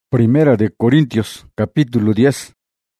Primera de Corintios, capítulo 10.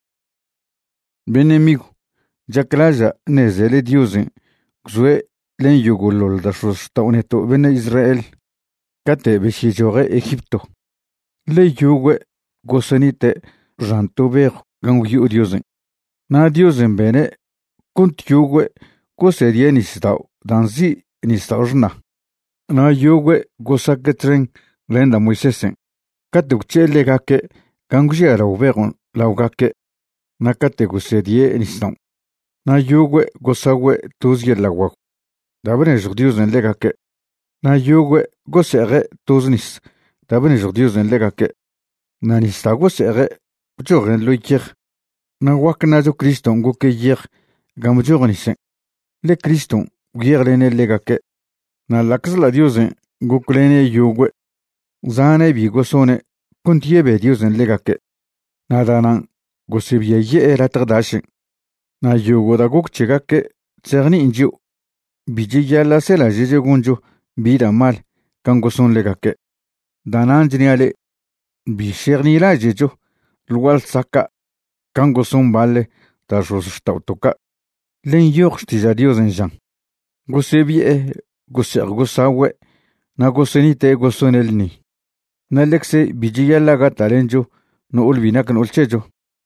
Benemigo, Jaklaya nezele diusen, Xue len yugulol da taoneto bene Israel, Kate beshijoge Egipto. Le yugue gosenite ranto vego gangu diusen. Na diusen bene, kunt yugue gosedie nistao, danzi nistaojna. Na yugue gosaketren lenda Moisesen. Kate uchele gake ganguja rauvegon laugake nakate gusedie nistan. Na yugue gosawe tuzye lagwag. Dabene jodius en legake. Na yugue gosere tuznis. Dabene jodius en legake. Na nista gosere joren loikier. Na waknajo Kriston guke yer gamjognisen. Le Kriston gierlene legake. Na laksla diusen guklene yugue. Zane bi gosone kuntiebe diusen legake. Nadanan gosebye ye eratagdashin. Na yugo da gukchigake tserni inju. Biji la sela jeje gunju bida mal kangoson legake. Danan jiniale bisherni la jejo lual saka kangoson balle da jostautoka. Len yoxtija diusen jan. Gosebye goser gosawe na gosenite gosonelni. Na lexe bijiyala gatalenjo no ulbinak no ulchejo.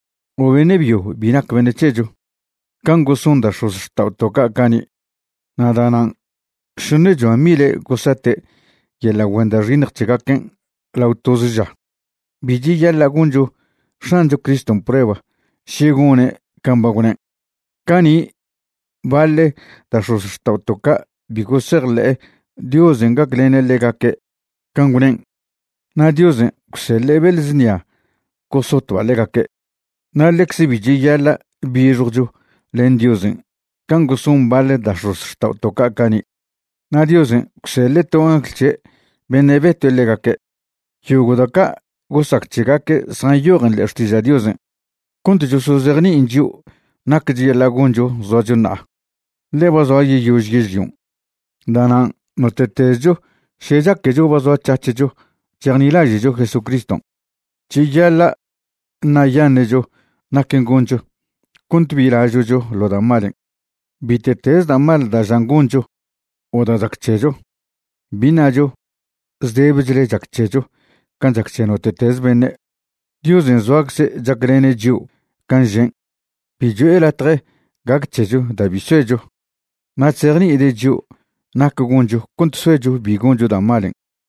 O venebio binak venechejo. Kango sonda shos toka kani. Nadanan shunejo amile gosate yela wenda rinak chigaken lautozja. Bijiyala gunjo shanjo Kriston prueba. Shigune kambagune. Kani vale da shos toka bigoserle Diosen gaklene legake kangunen. Na Diosen kusele znia kosoto alegake. Na lexi bijiyala birurjo len Diosen. Kangusun vale da ros toka kani. Na Diosen kusele to anglche beneveto legake. Yugodaka gosak chigake san yogan lertiza Diosen. Konto jo sozerni inju nakji lagunjo zojuna. Leba zoyi yujgizion. Danan notetejo shejak kejo bazo chachejo chernila jejo Jesucristo. Chiyala nayanejo nakengonjo kuntbira jojo lo da malen. Bitetes da mal da jangonjo o da zakchejo. Binajo zdebjle zakchejo kan zakcheno tetes bene. Dios en zoakse jagrene jiu kanjen. Pijo elatre gakchejo da bisejo. Natserni ide jiu nakagonjo kuntsuejo bigonjo da malen.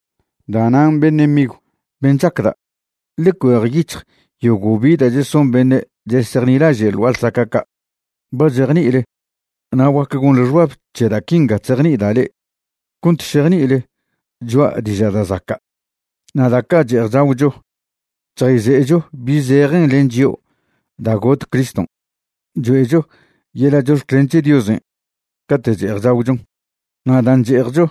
Danan benemigo benchakra. Lekuer yitr yogubi da jeson bene jesernila jelwal sakaka. Bazerni ile. Na wakagon le jouab cheda kinga tserni dale. Kunt sherni ile. Jwa dijada zaka. Na daka jerzawjo. Chaizejo bizeren lenjio. Dagot Kriston. Joejo yela jos krenche diosen. Kate jerzawjon. Na dan jerjo.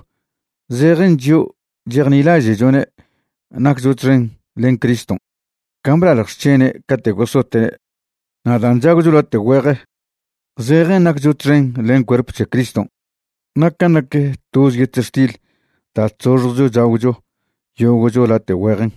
Zeren jio jernila jejone. Nakzotren len Kriston. Kambra lakschene kate gosote. Nadan jagjulote wege. Zeren nakjutren len cuerpo che Kriston. Nakanake tus yetestil. Ta tzorzo jagjo. Yogojo late wegen.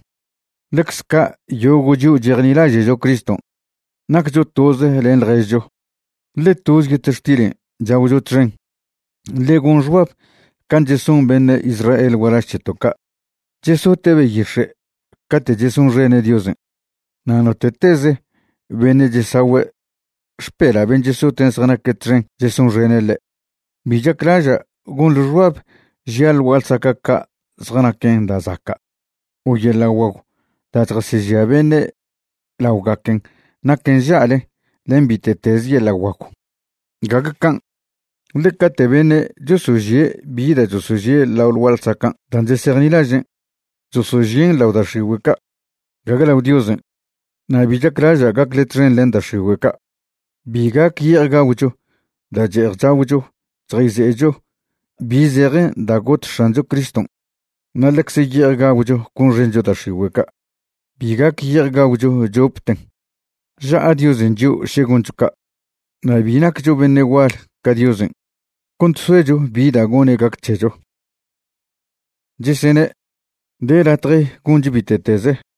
Lexka yogoju jernila jejo Kriston. Nakjo toze len rejo. Le tus yetestil jagjo tren. Le gonjwap kan jeson bene Israel warachetoka. Jeso tebe yishe. Kate jeson rene diosen. Nanoteteze bene jesawe. Spera ben jesu tensana ketren jeson renele. Bijaklaja gun lurwab jial walsakaka zganaken da zaka. Uyela wago. Tatrasizia bene laugaken naken jale lembitetez yela wago. Gagakan. Lekate bene josujie bida josujie laul walsakan dan jesernilajen. Josujien laudashiweka. Gagalaudiusen. Na bijaklaja gakletren lendashiweka. Biga kierga wujo, da jerja wujo, trizejo, bizere da got shanjo Kriston. Na lexe kierga wujo, kunrenjo da shiweka. Biga kierga wujo, jopten. Ja adiosen jo, shegunchuka. Na binak jo benne wal, kadiosen. Kuntsuejo, bida gone gakchejo. Jesene, de la tre, kunjibiteteze.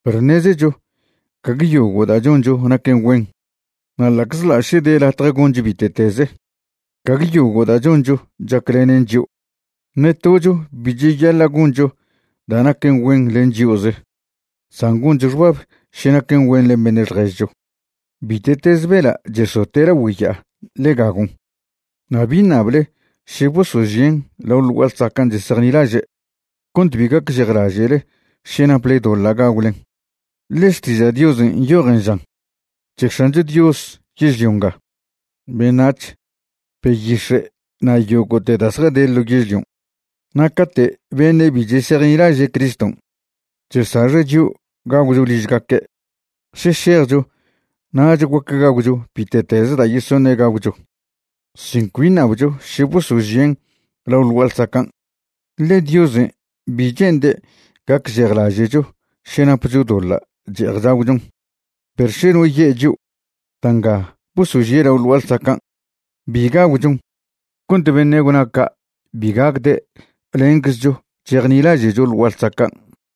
Pernezejo, Kagiyo Wodajonjo, Naken Wen, Nalaxla Shede la Tragonjibiteze, Kagiyo Wodajonjo, Jacquelenjo, Netojo, Bijaya Lagunjo, Danaken Wen Lenjioze, Sangunjwab, Shenaken Wen Lemenerejo, Bitetez Vela, Jesotera Willa, Legagun, Nabinable, Shebosojien, Laulwal Sakan de Sarnilage, Contbiga Geragele, Shenaple do Lagaulen. Lestiza Diosen Yorenjan, Chexanje Dios, Yonga, Benach, Peyishe, na yogote dasra de Logion, Nakate, Bene Bijeserinaje Christon, Chesare Dieu, Gaujo Lisgake, Checherjo, Najwakagaujo, Pitetez da Yisone Gaujo, Cinquinaujo, Shibusujien, Laulwal Sakan, Le Diosen, Bijende, Gakzerlajejo, Shenapujodola. Jerdaujon, Persheno Yeju, Tanga, Busujera Ulwal Sakan, Bigaujon, Kuntebenegunaka, Bigagde, Lenkjo, Chernila Jejul Walsakan,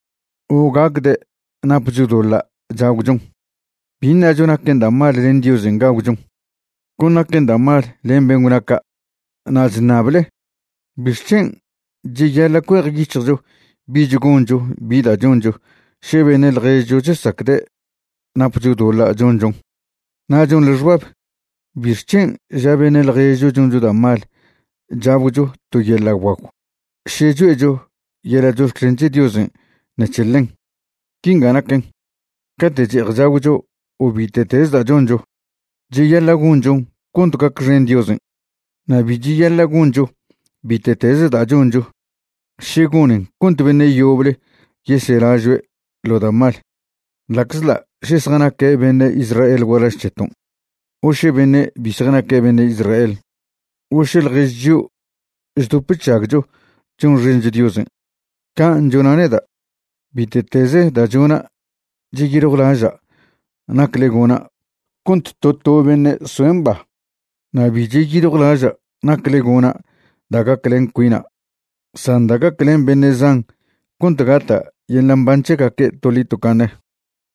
Ugagde, Napujudola, Jaujon, Binajonaken da Mar Lendios en Gaujon, Kunaken da Mar Lembengunaka, Naznable, Bichen, Jigala Quergicho, Bijugonjo, Bida Jonjo, Chevenel Rejo Sakde, Napujudola Jonjon. Najon le Jouab, Bichen, Javenel Rejo Jonjo da Mal, Jabujo, to Yella Waku. Shejuejo, Yella Jos Crenche Diosen, Nachelen. Kinganaken, Kate Jabujo, Ubitetes da Jonjo. Jella Gunjon, Contoca Crendiosen. Nabiji Yella Gunjo, Bitetes da Jonjo. Shegunen, Contevene Yoble, Yeserajue. Lo da mal. Laxla, Shesgana ke bene Israel Waracheton. Oshe bene Bisgana ke bene Israel. Oshe el Regio, Stupichagjo, John Range Diosen. Kan Jonaneda, Biteteze da Jona, Jigirolaja, Naklegona, Kunt Toto bene Suemba. Nabi Jigirolaja, Naklegona, Daga Klen Quina. Sandaga Klen Benezan, Kuntagata, y en Lambanche que Tolito Cane.